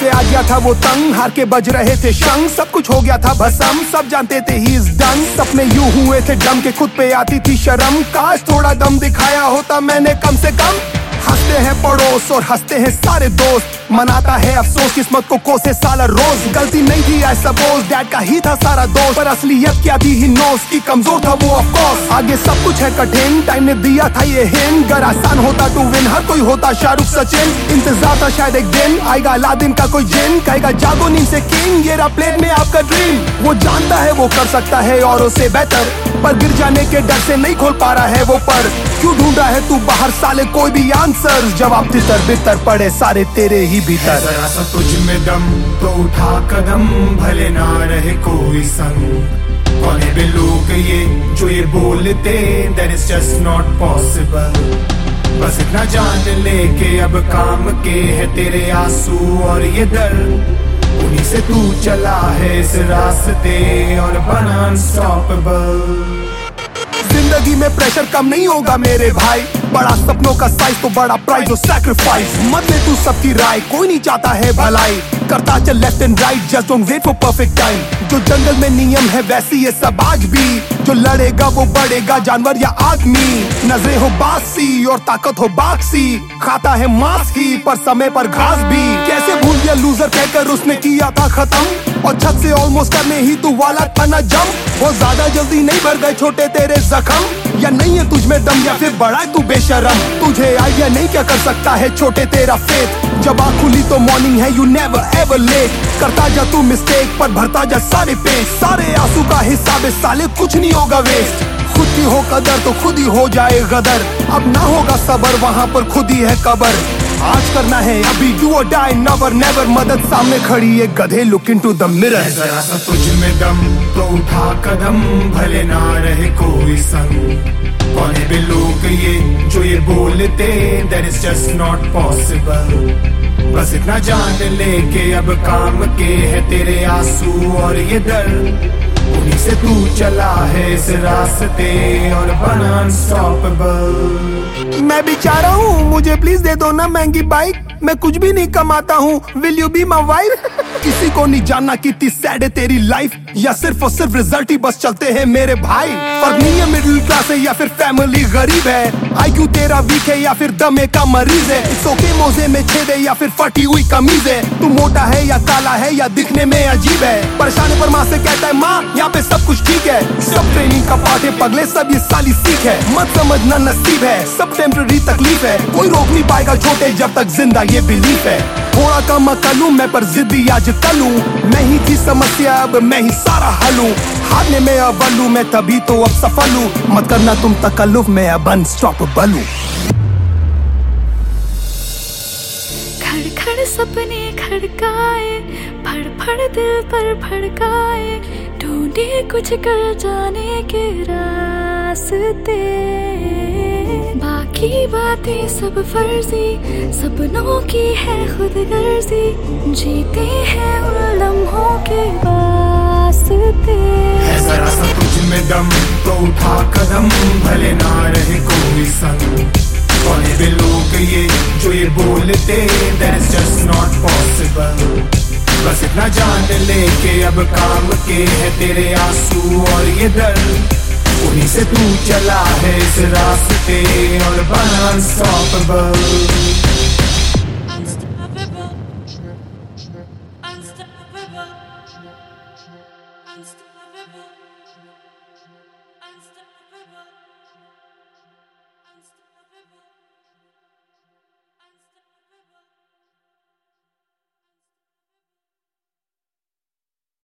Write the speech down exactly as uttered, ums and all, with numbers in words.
से आ गया था वो तंग, हार के बज रहे थे शंख, सब कुछ हो गया था भस्म, सब जानते थे ही इज डन। सपने यूं हुए थे डम के खुद पे आती थी शर्म, काश थोड़ा दम दिखाया होता मैंने कम से कम। हंसते हैं पड़ोस और हंसते हैं सारे दोस्त, मनाता है अफसोस किस्मत को कोसे साला रोज। गलती नहीं थी आई सपोज, डैड का ही था सारा दोस्त, पर असलियत क्या थी ही नोस की कमजोर था वो ऑफ कोर्स। आगे सब कुछ है कठिन, टाइम ने दिया था ये हिंट, अगर आसान होता टू विन हर कोई होता शाहरुख सचिन। इंतजार था शायद एक दिन आएगा अलादीन का कोई जिन, कहेगा जागो नींद से किंग, ये रहा प्लेट में आपका ड्रीम। वो जानता है वो कर सकता है औरों से बेहतर, पर गिर जाने के डर से नहीं खोल पा रहा है वो पर। क्यों ढूंढ रहा है तू बाहर साले कोई भी आंसर, जवाब तितर बितर पड़े सारे तेरे ही भीतर। जरा सा तुझ में दम तो उठा कदम, भले ना रहे कोई संग। कौन है बे लोग ये जो ये बोलते, that is just not possible। बस इतना जान ले के अब काम के है तेरे आंसू और ये दर्द, उन्हीं से तू चला है इस रास्ते और बना अनस्टॉपेबल। जिंदगी में प्रेशर कम नहीं होगा मेरे भाई, बड़ा सपनों का साइज तो बड़ा प्राइस और सैक्रिफाइस। मत ले तू सबकी राय, कोई नहीं चाहता है भलाई, करता चल left and right, just don't wait for perfect time. जो जंगल में नियम है वैसी ये सब आज भी, जो लड़ेगा वो बढ़ेगा जानवर या आदमी। नजरें हो बासी और ताकत हो बाक्सी, खाता है मांस ही पर समय पर घास भी। कैसे भूल गया लूजर कहकर उसने किया था खत्म, और छत से ऑलमोस्ट करने ही तू वाला था ना जम। वो ज्यादा जल्दी नहीं भर गए छोटे तेरे जख्म, या नहीं है तुझ में दम या फिर बड़ा है तू बेशरम। तुझे आइडिया नहीं क्या कर सकता है छोटे तेरा फेथ, जब आँख खुली तो मॉर्निंग है यू नेवर एवर लेट। करता जा तू मिस्टेक पर भरता जा सारे पेज, सारे आंसू का हिसाब साले कुछ नहीं होगा वेस्ट। खुद की हो कदर तो खुद ही हो जाए गदर, अब ना होगा सबर वहाँ पर खुद ही है कबर। आज करना है अभी डू और डाई नेवर नेवर, मदद सामने खड़ी है गधे लुक इनटू द मिरर। जरा सा तुझ में दम तो उठा कदम, भले ना रहे कोई संग। कौन है बे लोग ये जो ये बोलते, that is just not possible। बस इतना जान ले के अब काम के है तेरे आंसू और ये दर्द, उन्हीं से तू चला है इस रास्ते और बना अनस्टॉपेबल। मैं भी चाह रहा हूँ मुझे प्लीज दे दो ना महंगी बाइक, मैं कुछ भी नहीं कमाता हूँ, will you be my wife. किसी को नहीं जानना कितनी सैड है तेरी लाइफ, या सिर्फ और सिर्फ रिजल्ट ही बस चलते हैं मेरे भाई। फर्क नहीं है मिडिल क्लास है या फिर फैमिली गरीब है, आईक्यू तेरा वीक है या फिर दमे का मरीज है। इट्स ओके मोजे में छेद है या फिर फटी हुई कमीज है, तू मोटा है या काला है या दिखने में अजीब है। परेशान पर माँ से कहता है माँ यहाँ पे सब कुछ ठीक है, सब ट्रेनिंग का पार्ट है पगले सब ये साली सीख है। मत समझना नसीब है सब टेम्पररी तकलीफ है, कोई रोक नहीं पाएगा छोटे जब तक जिंदा ये बिलीफ है। थोड़ा कम अकल हूँ मैं पर जिद्दी आज कल हूँ, मैं ही थी समस्या अब मैं ही सारा हल हूँ। हारने में अव्वल हूँ मैं तभी तो अब सफल हूँ, मत करना तुम तकल्लुफ में अब अनस्टॉपेबल हूँ। खड़ खड़ सपने खड़काए, फड़ फड़ दिल पर भड़काए, ढूंढे कुछ कर जाने के रास्ते। बाकी बातें सब फर्जी, सपनों की है खुद गर्जी, जीते हैं उन लम्हों के वास्ते। जरा सा तुझ में दम तो उठा कदम, भले ना रहे कोई संग। कौन है बे लोग ये जो ये बोलते, that is just not possible। बस इतना जान ले के अब काम के है तेरे आंसू और ये दर्द, उन्हीं से तू चला है इस रास्ते और बना अनस्टॉपेबल।